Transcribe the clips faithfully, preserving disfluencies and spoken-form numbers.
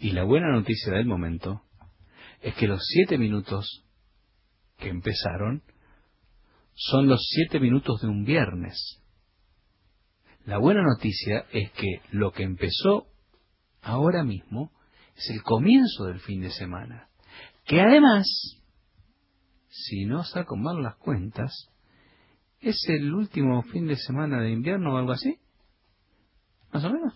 Y la buena noticia del momento es que los siete minutos que empezaron son los siete minutos de un viernes. La buena noticia es que lo que empezó ahora mismo es el comienzo del fin de semana, que además, si no saco mal las cuentas, es el último fin de semana de invierno o algo así, más o menos.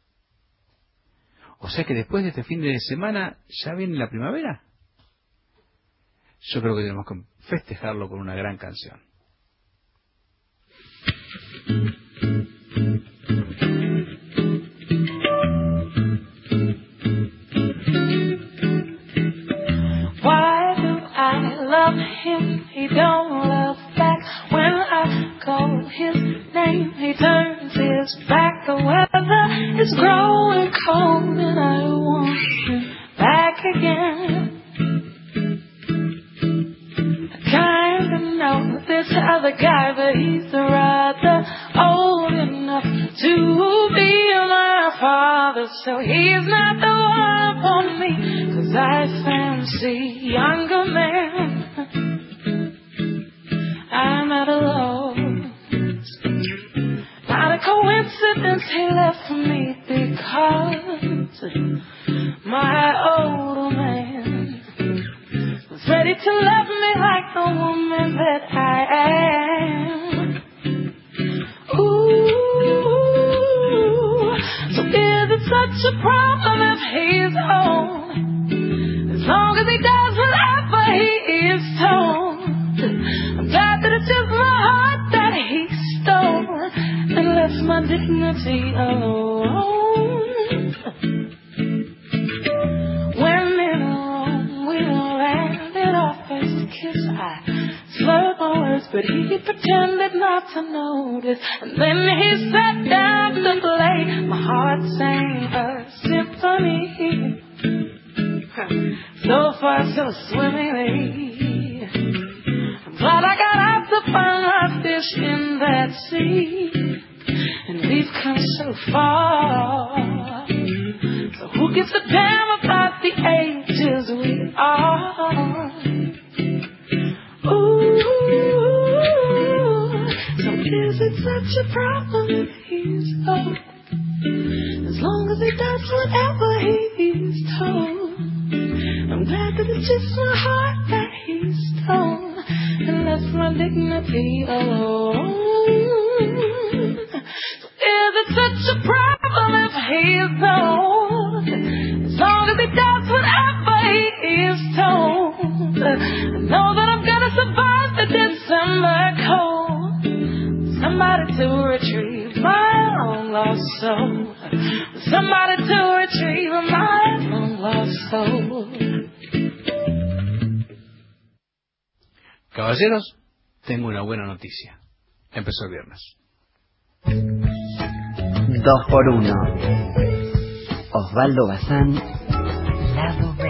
O sea que después de este fin de semana ya viene la primavera. Yo creo que tenemos que festejarlo con una gran canción. Why do I love him? He don't love back. When I call his name, he turns his back. The weather is growing cold and I want him back again. Know this other guy, but he's rather old enough to be my father, so he's not the one for me, 'cause I fancy younger men. I'm at a loss. Not a coincidence he left me, because my older man was ready to love me like the woman that I am. Ooh, so is it such a problem if he's old? As long as he does whatever he is told. I'm glad that it's just my heart that he stole and left my dignity alone. When in Rome we landed our first kiss, I slurred my words, but he pretended not to notice. And then he sat down to play. My heart sang a symphony, so far so swimmingly. I'm glad I got out to find my fish in that sea, and we've come so far. So who gives a damn about the ages we are? Ooh, so is it such a problem if he's old? As long as he does whatever he's told. I'm glad that it's just my heart that he stole and left my dignity alone. So is it such a problem if he's old? As long as he does whatever he is told. I know that I'm gonna survive the December cold. Somebody to retrieve my long lost soul. Somebody to retrieve my long lost soul. Caballeros, tengo una buena noticia. Empezó el viernes. Dos por uno. Osvaldo Bazán, lado B.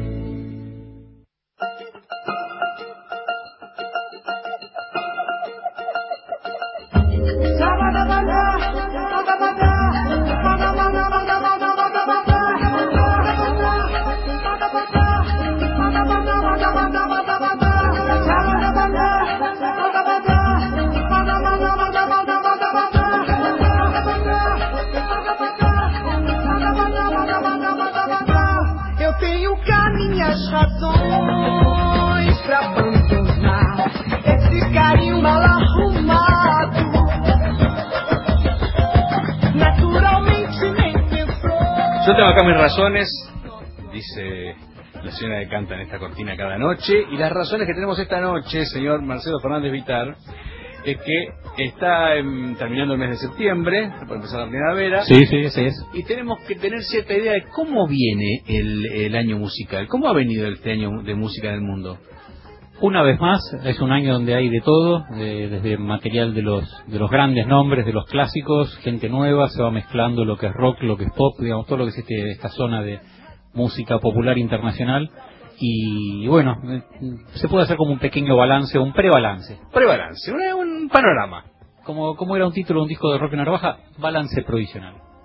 Yo tengo acá mis razones, dice la señora que canta en esta cortina cada noche, y las razones que tenemos esta noche, señor Marcelo Fernández Vitar, es que está en, terminando el mes de septiembre, por empezar la primavera. Sí, sí, así es. Y tenemos que tener cierta idea de cómo viene el, el año musical, cómo ha venido este año de música en el mundo. Una vez más, es un año donde hay de todo, eh, desde material de los de los grandes nombres, de los clásicos, gente nueva, se va mezclando lo que es rock, lo que es pop, digamos, todo lo que es este, esta zona de música popular internacional. Y bueno, eh, se puede hacer como un pequeño balance, un prebalance. Prebalance, un, un panorama. Como, como era un título de un disco de Roque Narvaja, balance provisional.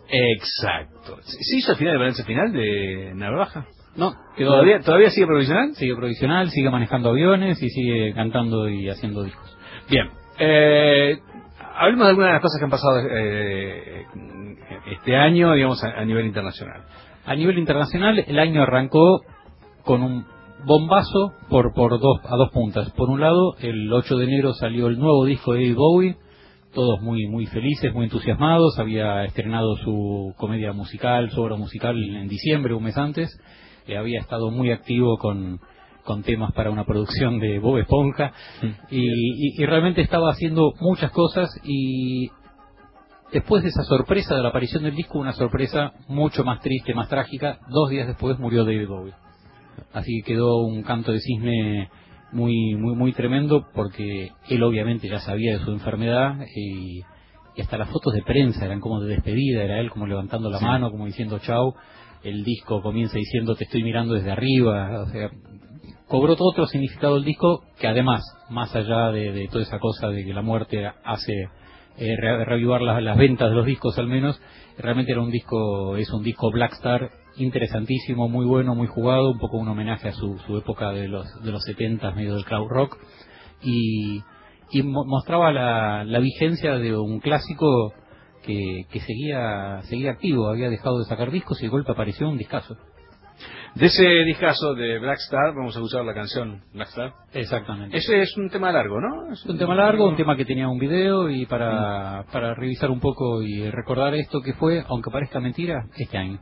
Exacto. ¿Se hizo al final el balance final de Narvaja? No, quedó, ¿Todavía, ¿Todavía sigue provisional? sigue provisional, sigue manejando aviones y sigue cantando y haciendo discos. Bien. Eh, hablemos de algunas de las cosas que han pasado eh, este año, digamos, a, a nivel internacional. A nivel internacional, el año arrancó con un bombazo por por dos a dos puntas. Por un lado, el ocho de enero salió el nuevo disco de David Bowie, todos muy muy felices, muy entusiasmados. Había estrenado su comedia musical, su obra musical en diciembre, un mes antes. Eh, había estado muy activo con, con temas para una producción de Bob Esponja, y, y, y realmente estaba haciendo muchas cosas. Y después de esa sorpresa de la aparición del disco, una sorpresa mucho más triste, más trágica, dos días después murió David Bowie. Así que quedó un canto de cisne muy muy muy tremendo, porque él obviamente ya sabía de su enfermedad, y, y hasta las fotos de prensa eran como de despedida, era él como levantando la sí. mano, como diciendo chau. El disco comienza diciendo te estoy mirando desde arriba, o sea, cobró todo otro significado el disco, que además, más allá de, de toda esa cosa de que la muerte hace eh, re reavivar las, las ventas de los discos al menos, realmente era un disco, es un disco Black Star interesantísimo, muy bueno, muy jugado, un poco un homenaje a su, su época de los de los setenta, medio del cloud rock, y, y mo mostraba la, la vigencia de un clásico que, que seguía seguía activo, había dejado de sacar discos y de golpe apareció un discazo. De ese discazo de Black Star vamos a escuchar la canción Black Star. Exactamente. Ese es un tema largo, ¿no? Es un tema largo, un tema que tenía un video, y para, mm. para revisar un poco y recordar esto que fue, aunque parezca mentira, este año.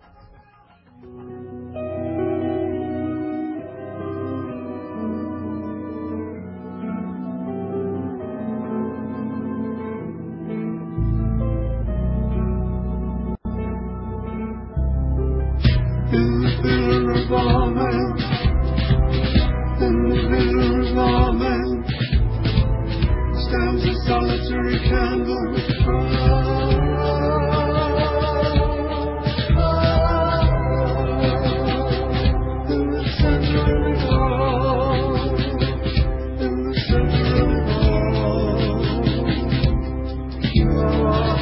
In the bitter of all men, in the bitter of all men, stands a solitary candle. In the center of it all, in the center of it all, you are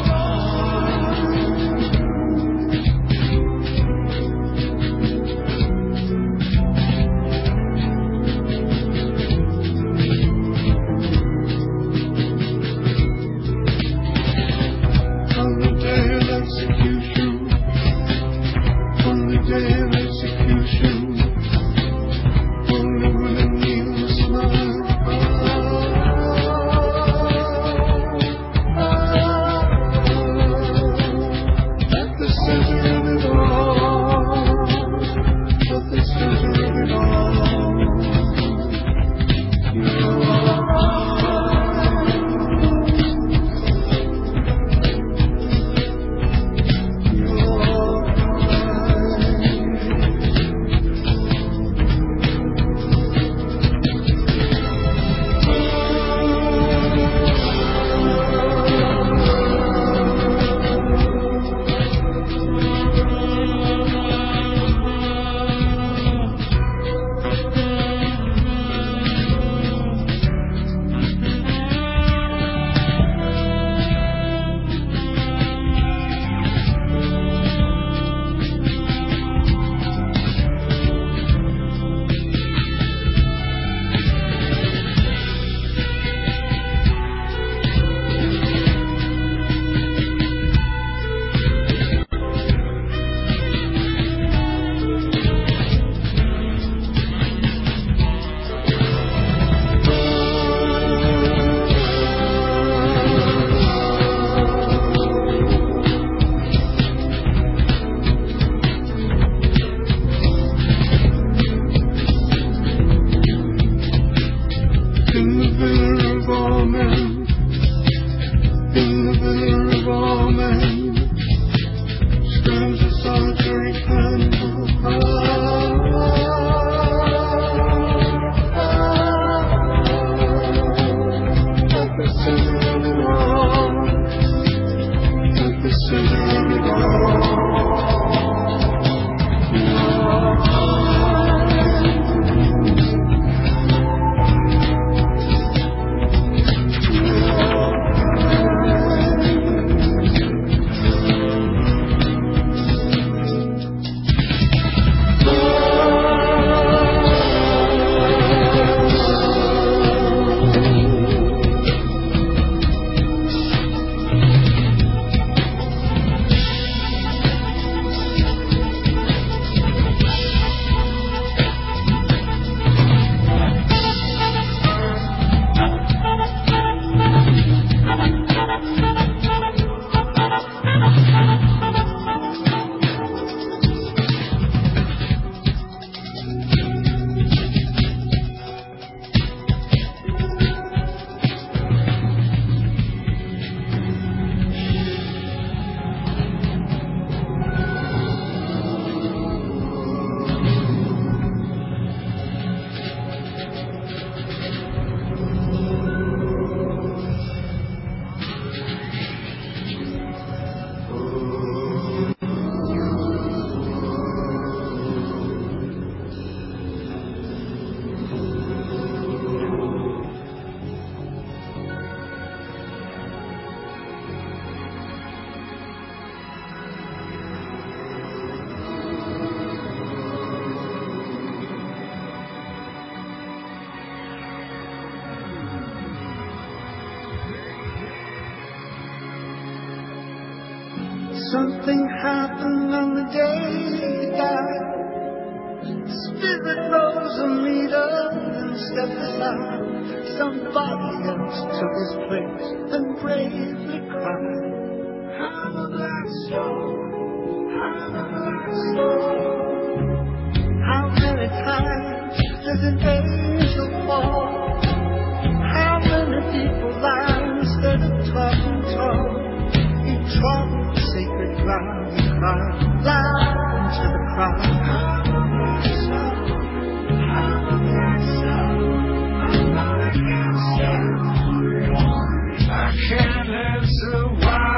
Something happened on the day he died. Spirit rose a meter and stepped aside. Somebody else took his place and bravely cried. I'm a black soul, I'm a black soul. How many times does an angel fall? How many people lie instead of talking tall? He trod the sacred ground, he cried loud into the crowd. I'm a black soul, I'm a black soul, I'm a black soul. I can't answer why.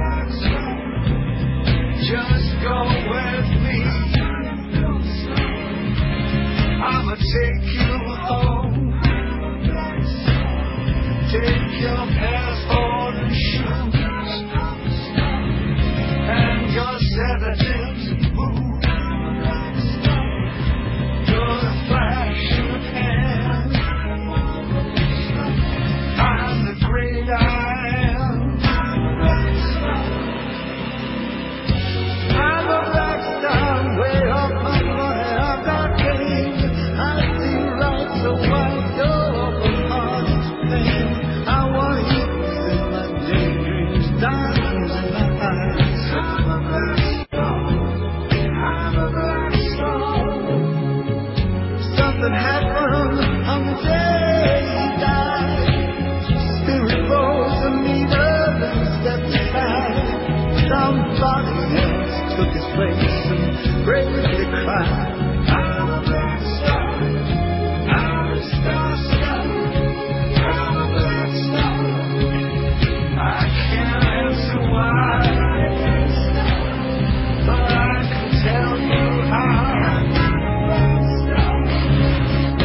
Just go with me. I'ma take you home. Take your passport and shoes and your sedatives and booze. You're the flash of hands. I'm the great I am. I'm a black star, way off my money. I've got game. I see right so wide, your open heart is pain. I want you in my daydreams, diamonds in my eyes. I'm a black star, I'm a black star. Something happened on the day he died. Spirit rose a meter and stepped aside. Somebody else took his place and bravely cried. I'm a black star, I'm a star, star. I'm a black star. I can't answer why, but I can tell you how. I'm a black star.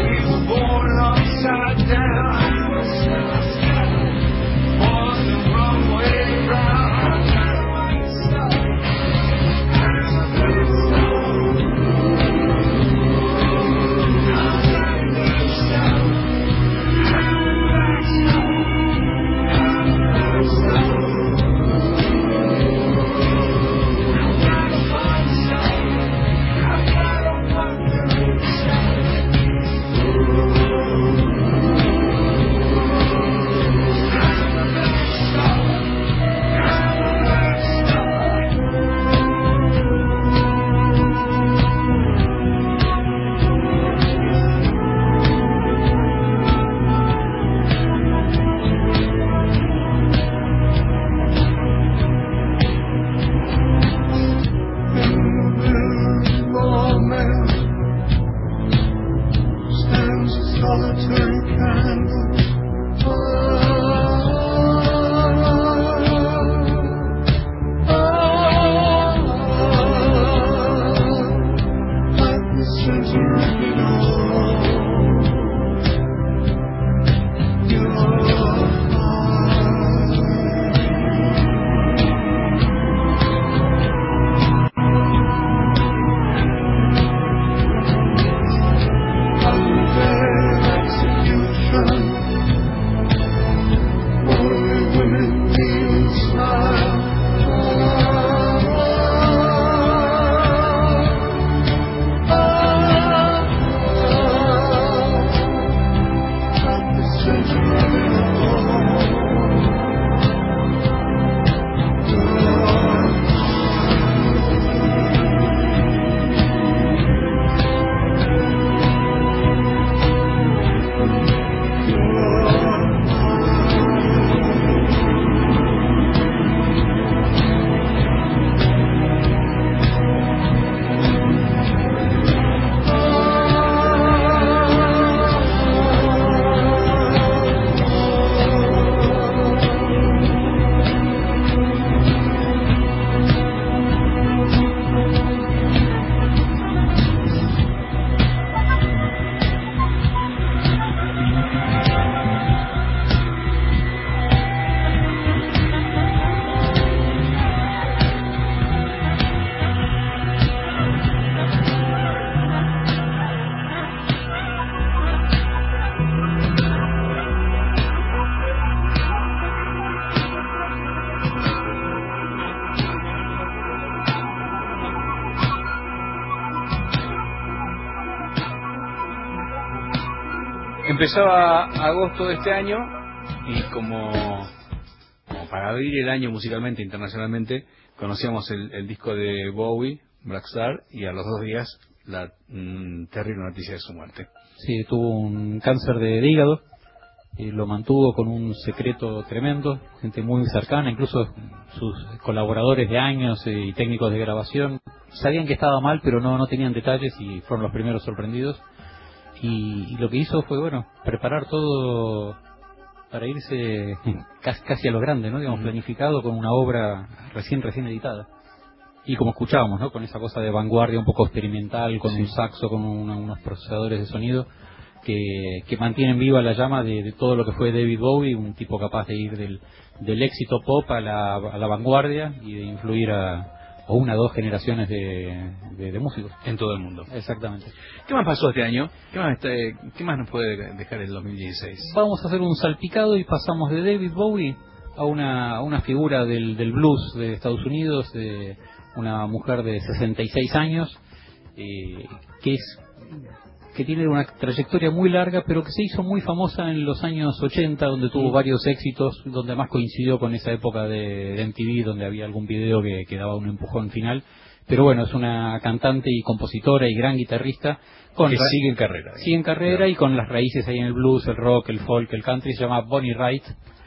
Empezaba agosto de este año y como, como para abrir el año musicalmente, internacionalmente, conocíamos el, el disco de Bowie, Black Star, y a los dos días la mm, terrible noticia de su muerte. Sí, tuvo un cáncer de hígado y lo mantuvo con un secreto tremendo, gente muy cercana, incluso sus colaboradores de años y técnicos de grabación sabían que estaba mal, pero no, no tenían detalles y fueron los primeros sorprendidos. Y, y lo que hizo fue, bueno, preparar todo para irse casi, casi a lo grande, ¿no? Digamos, planificado con una obra recién, recién editada. Y como escuchábamos, ¿no? Con esa cosa de vanguardia un poco experimental, con sí. un saxo, con una, unos procesadores de sonido que, que mantienen viva la llama de, de todo lo que fue David Bowie, un tipo capaz de ir del, del éxito pop a la, a la vanguardia y de influir a, a una o dos generaciones de, de, de músicos. En todo el mundo. Exactamente. ¿Qué más pasó este año? ¿Qué más, está, ¿Qué más nos puede dejar el dos mil dieciséis? Vamos a hacer un salpicado y pasamos de David Bowie a una, a una figura del, del blues de Estados Unidos, de una mujer de sesenta y seis años, eh, que es que tiene una trayectoria muy larga, pero que se hizo muy famosa en los años ochenta, donde tuvo sí. varios éxitos, donde más coincidió con esa época de, de M T V, donde había algún video que, que daba un empujón final. Pero bueno, es una cantante y compositora y gran guitarrista. Con que sigue en carrera. Sigue en carrera claro. Y con las raíces ahí en el blues, el rock, el folk, el country. Se llama Bonnie Wright.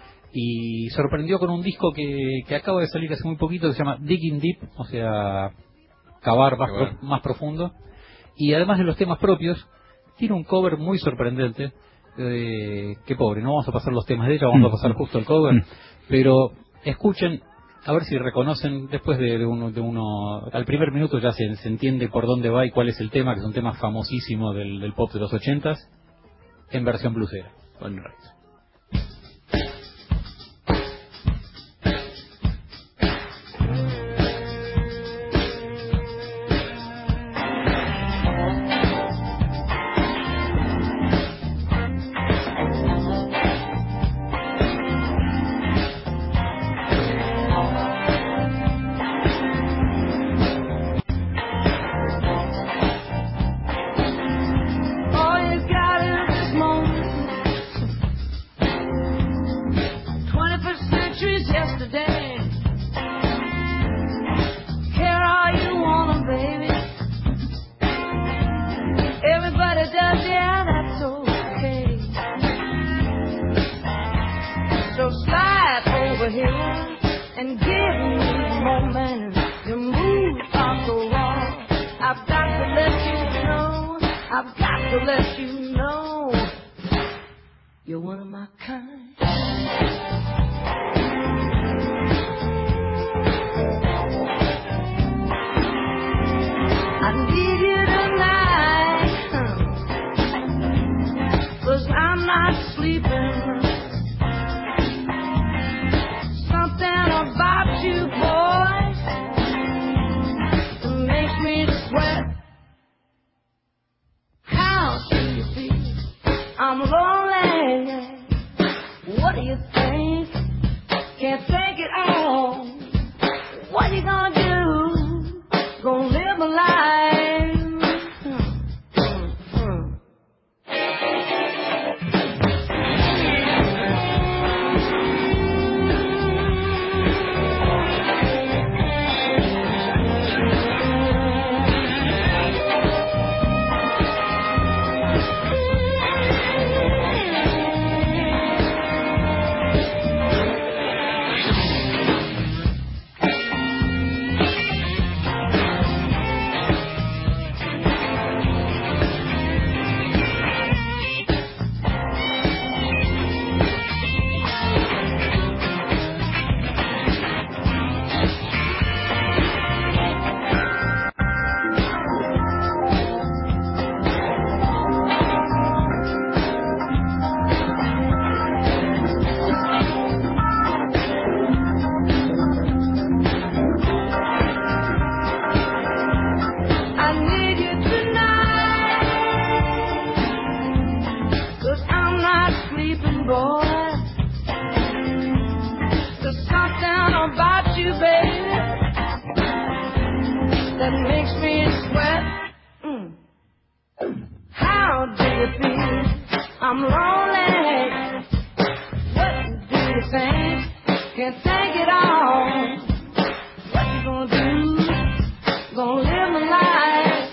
Y sorprendió con un disco que, que acaba de salir hace muy poquito, que se llama Digging Deep, o sea, cavar más, pro, más profundo. Y además de los temas propios, tiene un cover muy sorprendente. Eh, qué pobre, no vamos a pasar los temas de ella, vamos a pasar justo el cover. Pero escuchen, a ver si reconocen, después de, de, uno, de uno, al primer minuto ya se, se entiende por dónde va y cuál es el tema, que es un tema famosísimo del, del pop de los ochentas, en versión bluesera. Bonnie Wright. I'm lonely. What do you think? Can't take it all. What you gonna do? Gonna live my life.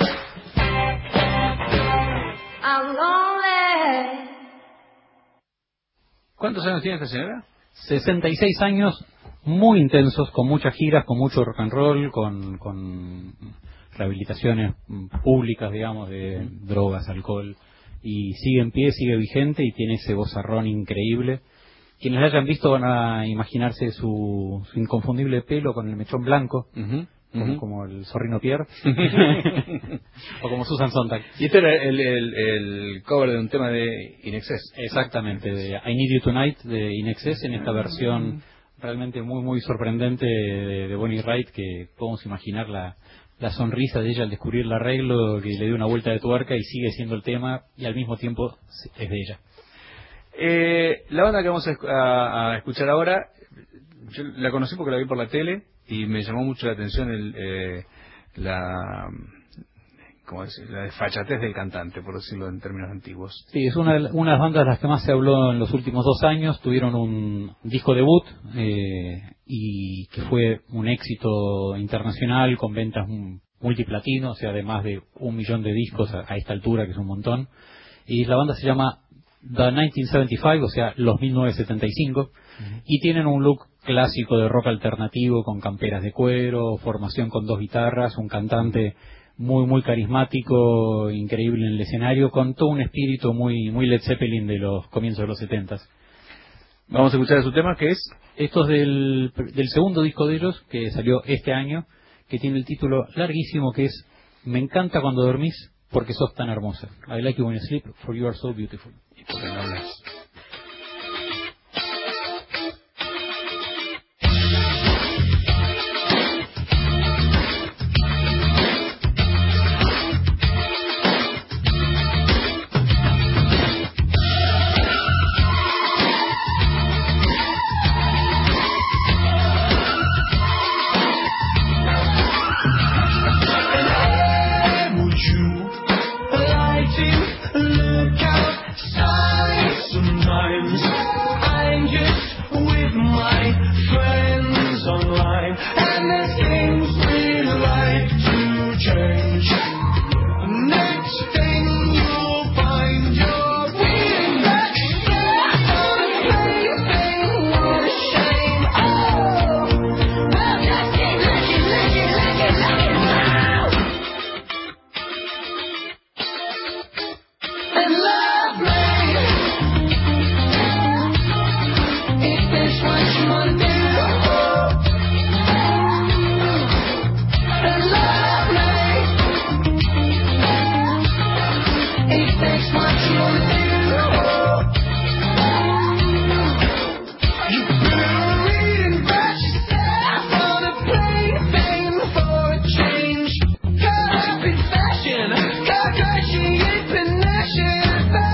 I'm lonely. ¿Cuántos años tiene esta señora? sesenta y seis años, muy intensos, con muchas giras, con mucho rock and roll, con, con rehabilitaciones públicas, digamos, de drogas, alcohol, y sigue en pie, sigue vigente y tiene ese vozarrón increíble. Quienes la hayan visto van a imaginarse su, su inconfundible pelo con el mechón blanco, Uh-huh. como, Uh-huh. como el Zorrino Pierre, o como Susan Sontag. Y este era el, el, el cover de un tema de In Excess. Exactamente, de I Need You Tonight de In Excess, en esta versión realmente muy muy sorprendente de, de Bonnie Raitt, que podemos imaginar la, la sonrisa de ella al descubrir el arreglo, que le dio una vuelta de tuerca y sigue siendo el tema y al mismo tiempo es de ella. Eh, la banda que vamos a, a, a escuchar ahora, yo la conocí porque la vi por la tele y me llamó mucho la atención el, eh, la, ¿cómo decir? La desfachatez del cantante, por decirlo en términos antiguos. Sí, es una de, la- una de las bandas de las que más se habló en los últimos dos años. Tuvieron un disco debut eh, y que fue un éxito internacional con ventas mm, multiplatino, o sea, de más de un millón de discos a, a esta altura, que es un montón. Y la banda se llama The mil novecientos setenta y cinco, o sea, los mil novecientos setenta y cinco, uh-huh. Y tienen un look clásico de rock alternativo con camperas de cuero, formación con dos guitarras, un cantante muy muy carismático, increíble en el escenario, con todo un espíritu muy muy Led Zeppelin de los comienzos de los setentas. Vamos a escuchar su tema, que es Esto es del, del segundo disco de ellos, que salió este año, que tiene el título larguísimo, que es Me encanta cuando dormís porque sos tan hermosa. I like you when you sleep, for you are so beautiful. Y por qué no hablas. Would you like to look outside sometimes? I'm just with my friends online, and there's things we like to change. Next thing you'll find you're being back on a plaything. What a shame. Oh, well, just get lucky, lucky, lucky, lucky now. And love me if that's what you wanna do. And love me if that's what you wanna do. You better read about yourself on a plaything for a change. Caught up in fashion, caught crashing in panache.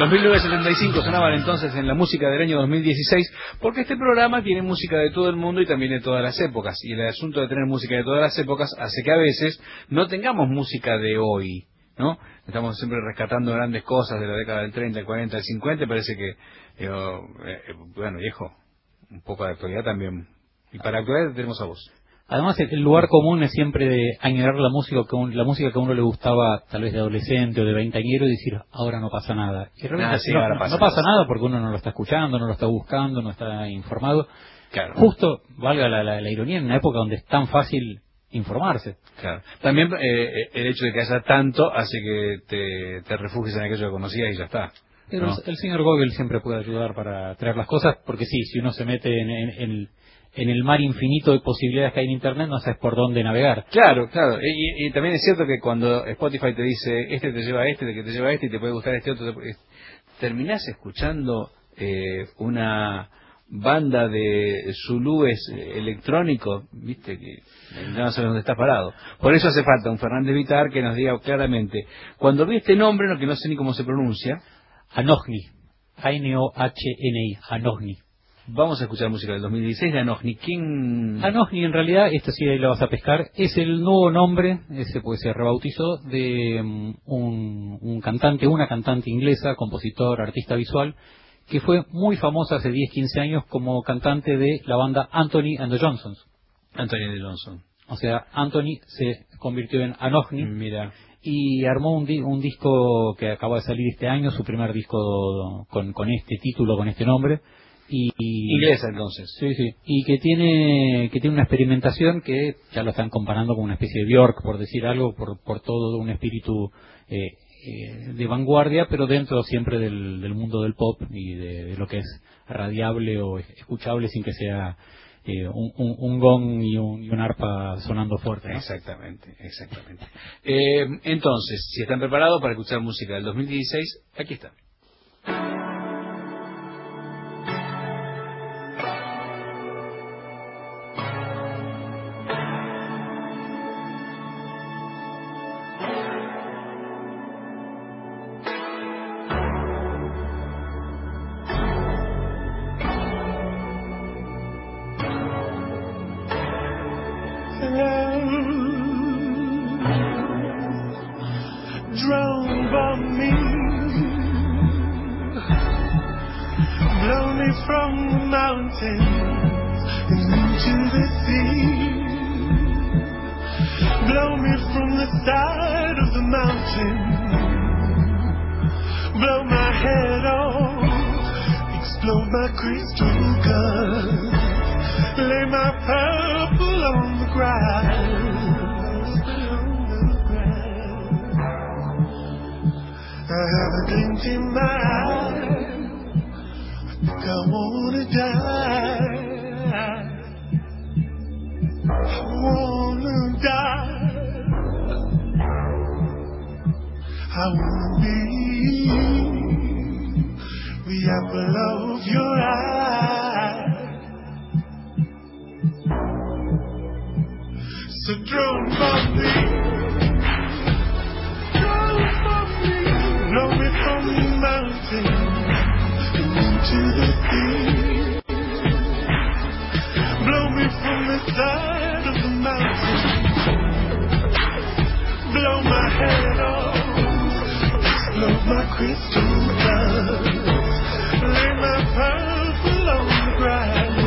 Los mil novecientos setenta y cinco sonaban entonces en la música del año dos mil dieciséis, porque este programa tiene música de todo el mundo y también de todas las épocas. Y el asunto de tener música de todas las épocas hace que a veces no tengamos música de hoy, ¿no? Estamos siempre rescatando grandes cosas de la década del treinta, del cuarenta, del cincuenta, y parece que, eh, eh, bueno, viejo, un poco de actualidad también. Y para actualidad tenemos a vos. Además, el lugar común es siempre de añorar la música que un, la música que a uno le gustaba tal vez de adolescente o de veinteañero y decir, ahora no pasa nada. Y realmente Ah, sí, no, ahora pasa no pasa cosas. nada porque uno no lo está escuchando, no lo está buscando, no está informado. Claro. Justo, valga la, la, la ironía, en una época donde es tan fácil informarse. Claro. También eh, el hecho de que haya tanto hace que te, te refugies en aquello que conocías y ya está. Pero ¿no? el, el señor Google siempre puede ayudar para traer las cosas, porque sí, si uno se mete en, en, en, en el mar infinito de posibilidades que hay en Internet, no sabes por dónde navegar. Claro, claro. Y, y también es cierto que cuando Spotify te dice, este te lleva a este, que te lleva a este, y te puede gustar este otro, te... terminás escuchando eh, una banda de zulúes eh, electrónicos, viste, que no sabes dónde está parado. Por eso hace falta un Fernández Vitar que nos diga claramente, cuando vi este nombre, no, que no sé ni cómo se pronuncia, Anohni, A N O H N I, Anohni. vamos a escuchar música del dos mil dieciséis de Anohni. ¿Quién? Anohni, en realidad, esto sí ahí lo vas a pescar, es el nuevo nombre, ese pues se rebautizó, de um, un, un cantante, una cantante inglesa, compositor, artista visual, que fue muy famosa hace diez, quince años como cantante de la banda Anthony and the Johnsons. Anthony de Johnson. O sea, Anthony se convirtió en Anohni. Mira. Y armó un, di un disco que acaba de salir este año, su primer disco con, con este título, con este nombre. Y, y Inglesa entonces. Sí, sí. Y que tiene que tiene una experimentación que ya lo están comparando con una especie de Björk, por decir algo, por, por todo un espíritu eh, eh, de vanguardia, pero dentro siempre del, del mundo del pop y de, de lo que es radiable o escuchable sin que sea eh, un, un, un gong y un, y un arpa sonando fuerte, ¿no? Exactamente, exactamente. Eh, entonces, si están preparados para escuchar música del dos mil dieciséis, aquí está. Drone by me, blow me from the mountains into the sea, blow me from the side of the mountain, blow my head off, explode my crystal guns, lay my purple on the grass. I have a glint in my eye, I think I wanna die, I wanna die, I wanna be the apple of your eye, so drone from me. Blow me from the mountain into the sea. Blow me from the side of the mountain. Blow my head off. Explode my crystal guns. Lay my purple on the ground.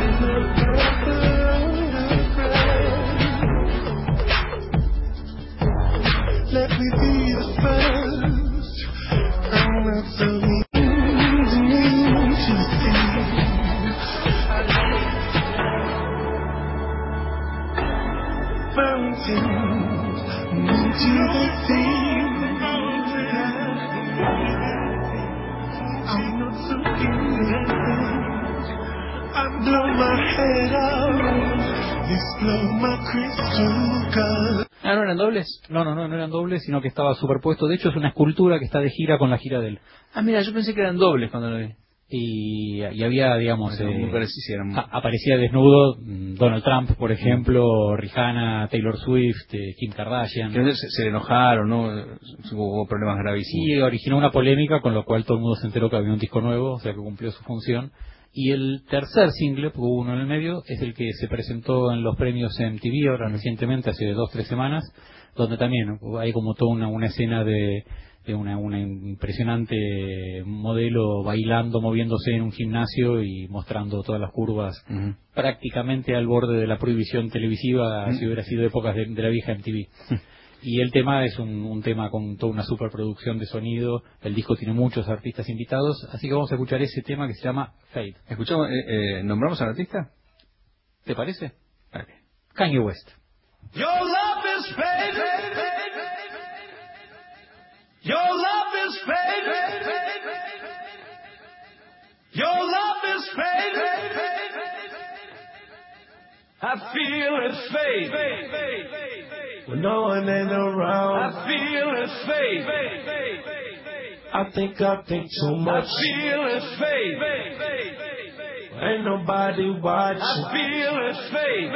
Let me be the first. Ah, ¿no eran dobles? No, no, no, no eran dobles, sino que estaba superpuesto. De hecho, es una escultura que está de gira con la gira de él. Ah, mira, yo pensé que eran dobles cuando lo vi. Y, y había, digamos, Bueno, eh, muy parecido, eran- a- aparecía desnudo, mm, Donald Trump, por ejemplo, Rihanna, Taylor Swift, eh, Kim Kardashian. Que se, se le enojaron, ¿no? Hubo problemas gravísimos. Y originó una polémica con lo cual todo el mundo se enteró que había un disco nuevo, o sea que cumplió su función. Y el tercer single, porque hubo uno en el medio, es el que se presentó en los premios M T V ahora recientemente, hace dos, tres semanas, donde también hay como toda una, una escena de, de una, una impresionante modelo bailando, moviéndose en un gimnasio y mostrando todas las curvas, uh-huh. prácticamente al borde de la prohibición televisiva, uh-huh. si hubiera sido épocas de, de la vieja M T V. Uh-huh. Y el tema es un, un tema con toda una superproducción de sonido. El disco tiene muchos artistas invitados, así que vamos a escuchar ese tema que se llama Fade. ¿Escuchamos, eh, eh, nombramos al artista? ¿Te parece? Okay. Kanye West. Your love is fading. Your love is fading. Your love is fading. I feel it fade. When no one ain't around, I feel it fade. I think I think too much. I feel it fade. Ain't nobody watching. I feel it fade.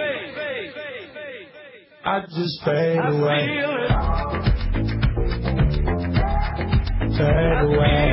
I just fade away. I feel it. Fade away.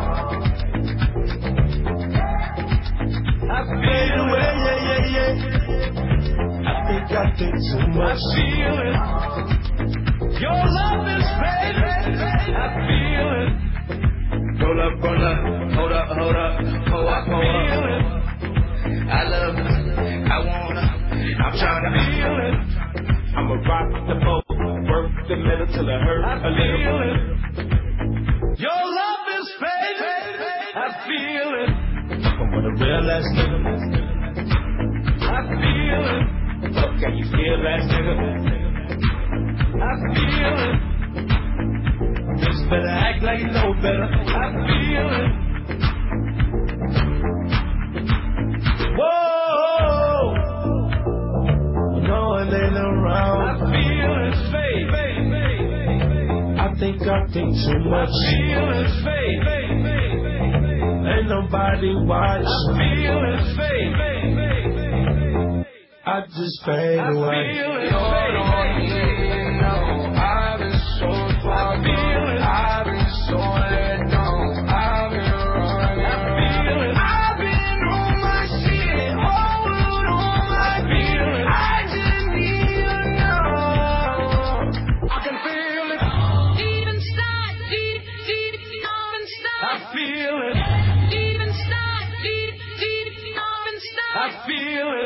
I fade away. Yeah, yeah, yeah. I think I think too much. I feel it. Your love is fading. I feel it. Hold up, hold up, hold up, hold up, hold up, hold up. I love it. I wanna. I'm trying to feel it. I'ma rock the boat, work the middle till it hurt I a little. It. Your love is fading. I feel it. Fucking with a real ass nigga. I feel it. Fuck, can you feel that nigga? I feel it. Just better act like you know better. I feel it. Whoa, no one ain't around. I feel it fade. I think I think too much. I feel it fade. Ain't nobody watching. I feel it fade. I just fade I away. I feel it fade. I've been so far gone. I've been so let down. I've been running. I feel it. I've been on my shit. All on my feeling. I just need to know. I can feel it. Deep inside, deep, deep, down inside. I feel it. Deep inside, deep, deep, down inside. I feel it.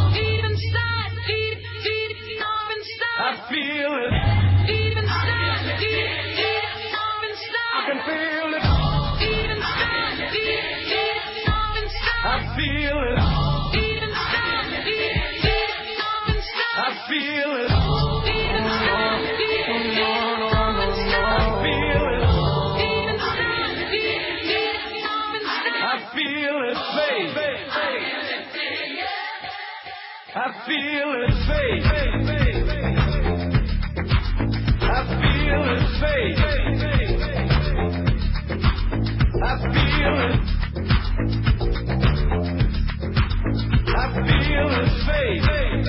I feel it. Deep inside, deep, deep, down inside. I can feel it. Deep inside, deep, deep, down inside. I feel it. Deep inside, deep, deep, down inside. I feel it. Deep inside, deep, deep, down inside. I feel it. Deep inside, deep, deep, down inside. I feel it fade. I feel it fade. I feel it fade. I feel it. I feel it fade.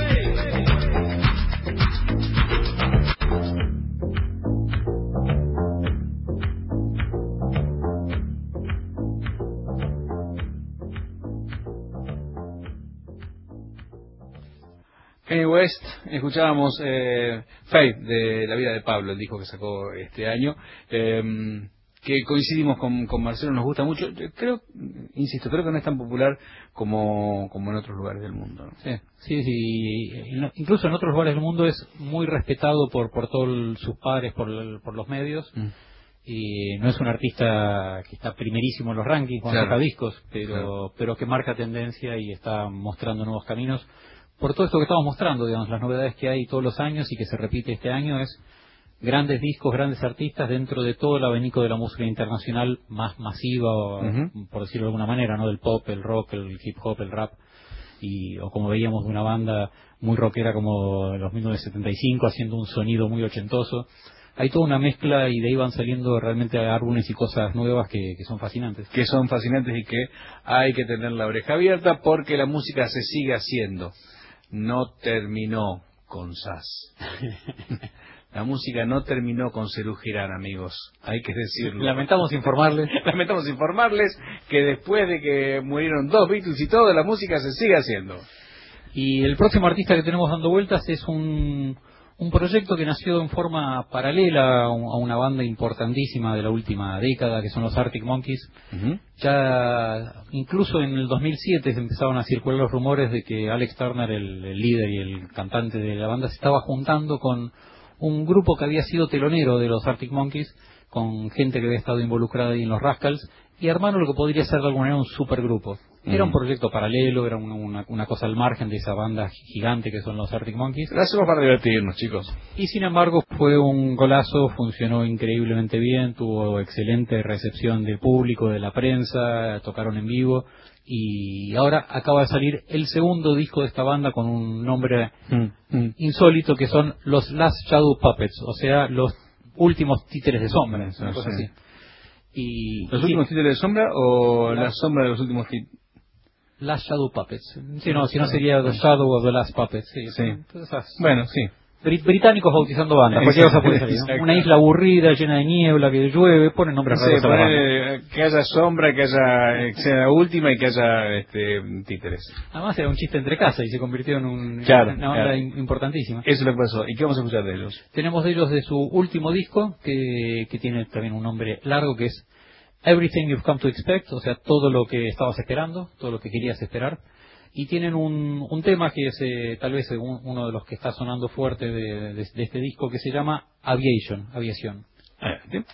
Kanye West, escuchábamos eh, Fade, de La vida de Pablo, el disco que sacó este año, eh, que coincidimos con, con Marcelo, nos gusta mucho. Yo creo, insisto, creo que no es tan popular como, como en otros lugares del mundo, ¿no? Sí, sí, sí. Incluso en otros lugares del mundo es muy respetado por por todos sus padres, por, por los medios. Mm. Y no es un artista que está primerísimo en los rankings cuando claro. saca discos, pero, claro. pero que marca tendencia y está mostrando nuevos caminos. Por todo esto que estamos mostrando, digamos, las novedades que hay todos los años y que se repite este año es grandes discos, grandes artistas dentro de todo el abanico de la música internacional más masiva, uh-huh. por decirlo de alguna manera, ¿no? Del pop, el rock, el hip hop, el rap, y o como veíamos de una banda muy rockera como los mil novecientos setenta y cinco haciendo un sonido muy ochentoso. Hay toda una mezcla y de ahí van saliendo realmente álbumes y cosas nuevas que, que son fascinantes. Que son fascinantes y que hay que tener la oreja abierta porque la música se sigue haciendo. no terminó con Sass. La música no terminó con Serú Girán, amigos, hay que decirlo. Lamentamos informarles. Lamentamos informarles que después de que murieron dos Beatles y todo, la música se sigue haciendo. Y el próximo artista que tenemos dando vueltas es un, un proyecto que nació en forma paralela a una banda importantísima de la última década, que son los Arctic Monkeys. Uh-huh. Ya incluso en el dos mil siete se empezaron a circular los rumores de que Alex Turner, el, el líder y el cantante de la banda, se estaba juntando con un grupo que había sido telonero de los Arctic Monkeys, con gente que había estado involucrada ahí en los Rascals, y armaron lo que podría ser de alguna manera un supergrupo. Era un proyecto paralelo, era una, una, una cosa al margen de esa banda gigante que son los Arctic Monkeys. Lo hacemos para divertirnos, chicos. Y sin embargo fue un golazo, funcionó increíblemente bien, tuvo excelente recepción del público, de la prensa, tocaron en vivo, y ahora acaba de salir el segundo disco de esta banda con un nombre mm, mm. insólito, que son los Last Shadow Puppets, o sea, los últimos títeres de sombra, no, una cosa sí. así. Y, ¿Los y últimos sí. títeres de sombra o la, la sombra de los últimos títeres? Last Shadow Puppets. Sí, no, si no sería The Shadow of the Last Puppets. Sí, sí. Entonces, bueno, sí. Brit británicos bautizando bandas, cualquier cosa puede salir, ¿no? Una isla aburrida, llena de niebla, que llueve, ponen nombres sí, raros a la poner, banda. que haya sombra, que haya que sea la última y que haya este, títeres. Además era un chiste entre casa y se convirtió en un, claro, una banda claro. importantísima. Eso es lo que pasó. ¿Y qué vamos a escuchar de ellos? Tenemos de ellos de su último disco, que, que tiene también un nombre largo, que es Everything You've Come to Expect, o sea, todo lo que estabas esperando, todo lo que querías esperar. Y tienen un, un tema que es eh, tal vez un, uno de los que está sonando fuerte de, de, de este disco, que se llama Aviation, Aviación. Adelante.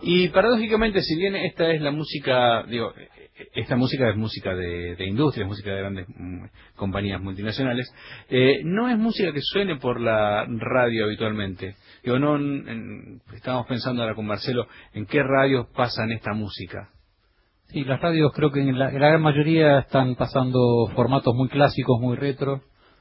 Y paradójicamente, si bien esta es la música, digo, esta música es música de, de industria, es música de grandes mm, compañías multinacionales, eh, no es música que suene por la radio habitualmente. Digo, no, en, estábamos pensando ahora con Marcelo en qué radios pasan esta música. Sí, las radios creo que en la, en la gran mayoría están pasando formatos muy clásicos, muy retro,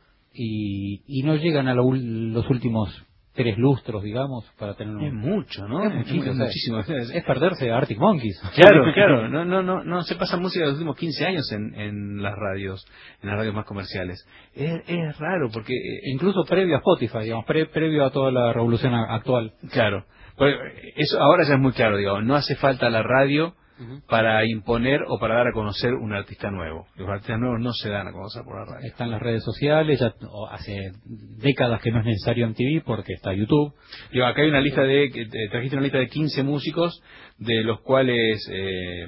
y, y no llegan a lo, los últimos tres lustros, digamos, para tener un... Es mucho, ¿no? Es Es, muchísimo, es o sea, muchísimo. Es, es perderse a Arctic Monkeys. Claro, claro. No, no, no, no se pasa música de los últimos quince años en, en las radios, en las radios más comerciales. Es, es raro porque... Incluso previo a Spotify, digamos, pre, previo a toda la revolución a, actual. Claro. Pues eso ahora ya es muy claro, digamos. No hace falta la radio para imponer o para dar a conocer un artista nuevo. Los artistas nuevos no se dan a conocer por la radio. Están las redes sociales, ya hace décadas que no es necesario M T V porque está YouTube. Digo, acá hay una lista de, trajiste una lista de quince músicos, de los cuales eh,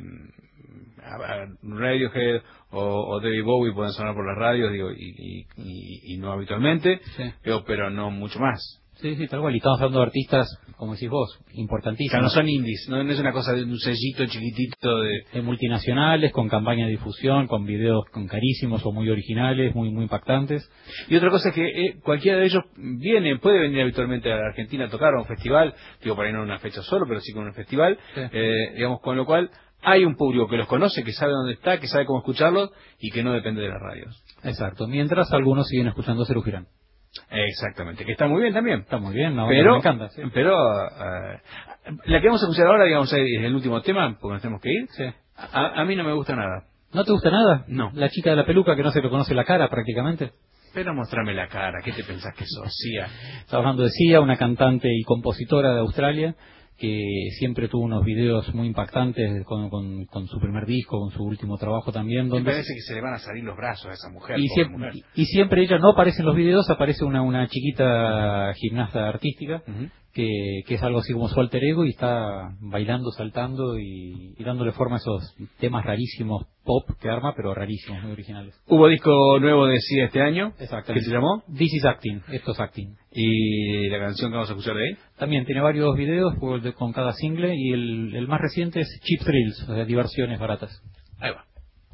Radiohead o, o David Bowie pueden sonar por las radios, digo, y, y, y, y no habitualmente, sí. digo, pero no mucho más. Sí, sí, tal cual. Y estamos hablando de artistas, como decís vos, importantísimos. O sea, no son indies, no, no es una cosa de un sellito chiquitito de... de multinacionales, con campaña de difusión, con videos con carísimos o muy originales, muy muy impactantes. Y otra cosa es que eh, cualquiera de ellos viene, puede venir habitualmente a Argentina a tocar a un festival, digo, por ahí no en una fecha solo, pero sí con un festival, Sí. eh, digamos, con lo cual hay un público que los conoce, que sabe dónde está, que sabe cómo escucharlos y que no depende de las radios. Exacto. Mientras algunos siguen escuchando Serú Girán. Exactamente, que está muy bien también. Está muy bien, no, pero me encanta. Sí. pero uh, la que vamos a escuchar ahora, digamos, es el último tema, porque nos tenemos que ir. Sí. A, a mí no me gusta nada. ¿No te gusta nada? No. La chica de la peluca que no se le conoce la cara prácticamente. Pero mostrame la cara, ¿qué te pensás que sos? Sia. Estamos hablando de Sia, una cantante y compositora de Australia, que siempre tuvo unos videos muy impactantes con, con, con su primer disco, con su último trabajo también. Donde Me parece que se le van a salir los brazos a esa mujer. y, siempre, mujer. y siempre ella no aparece en los videos, aparece una, una chiquita gimnasta artística, Uh-huh. que, que es algo así como su alter ego y está bailando, saltando y, y dándole forma a esos temas rarísimos pop que arma, pero rarísimos, muy originales. Hubo disco nuevo de Sia este año. Exactamente. ¿Qué se llamó? This is Acting, esto es Acting. Y la canción que vamos a escuchar de ahí. También tiene varios videos con cada single y el, el más reciente es Cheap Thrills, o sea, diversiones baratas. Ahí va.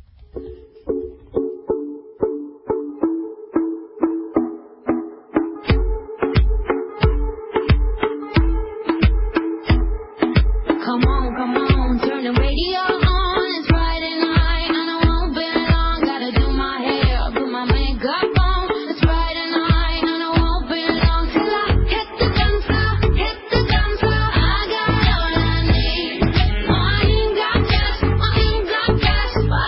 Come on, come on, turn the radio on. It's Friday night and I won't be long. Gotta do my hair, put my makeup on. It's Friday night and I won't be long till I hit the dance floor, hit the dance floor. I got all I need. I ain't got cash, I ain't got cash, but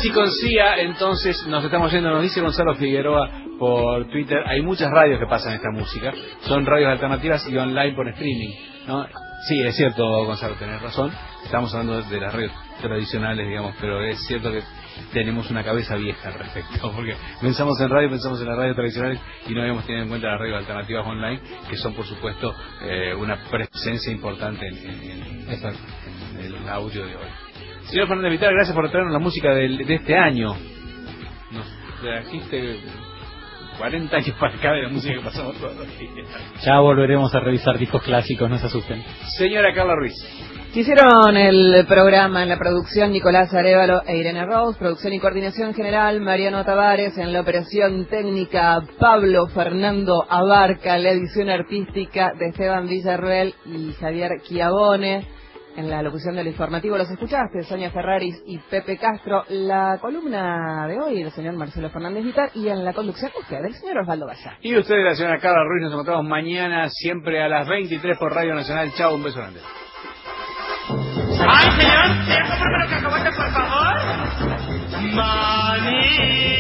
así con C I A, entonces nos estamos yendo, nos dice Gonzalo Figueroa por Twitter, hay muchas radios que pasan esta música, son radios alternativas y online por streaming, ¿no? Sí, es cierto, Gonzalo, tenés razón, estamos hablando de las radios tradicionales, digamos, pero es cierto que tenemos una cabeza vieja al respecto, porque pensamos en radio, pensamos en las radios tradicionales y no habíamos tenido en cuenta las radios alternativas online, que son, por supuesto, eh, una presencia importante en, en, en, en el audio de hoy. Señor Fernández Vital, gracias por traernos la música de, de este año. Nos trajiste cuarenta años para acá de la música que pasamos todos los días. Ya volveremos a revisar discos clásicos, no se asusten. Señora Carla Ruiz. Hicieron el programa en la producción Nicolás Arévalo e Irene Rose, producción y coordinación general Mariano Tavares, en la operación técnica Pablo Fernando Abarca, la edición artística de Esteban Villarruel y Javier Chiavone, en la locución del informativo los escuchaste, Sonia Ferraris y Pepe Castro, la columna de hoy del señor Marcelo Fernández Vitar y en la conducción usted, del señor Osvaldo Baya. Y ustedes, la señora Carla Ruiz, nos encontramos mañana siempre a las veintitrés por Radio Nacional. Chao, un beso grande. ¡Ay, señor! ¿Tiempo por los cacahuetes, por favor? ¡Maní!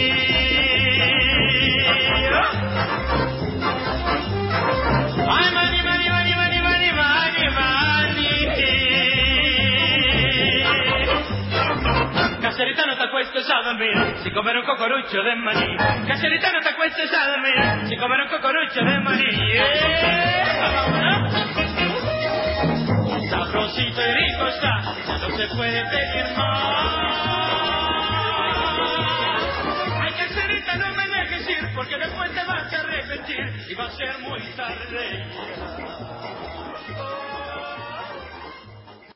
¡Ay, mani, mani, mani, mani, mani, mani, mani! Caserita, no te acuestes a dormir si comer un cocorucho de maní. Caserita, no te acuestes a dormir si comer un cocorucho de maní. ¡Yeah! Sabrosito y rico está, ya no se puede pedir más. Ay, caserita, no me dejes ir, porque después te vas a arrepentir y va a ser muy tarde.